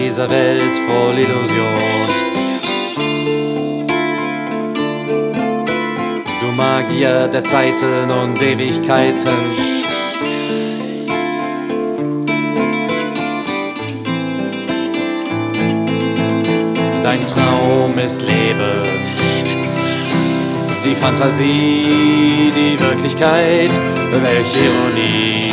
Dieser Welt voll Illusion. Du Magier der Zeiten und Ewigkeiten, dein Traum ist Leben, die Fantasie, die Wirklichkeit, welche Ironie.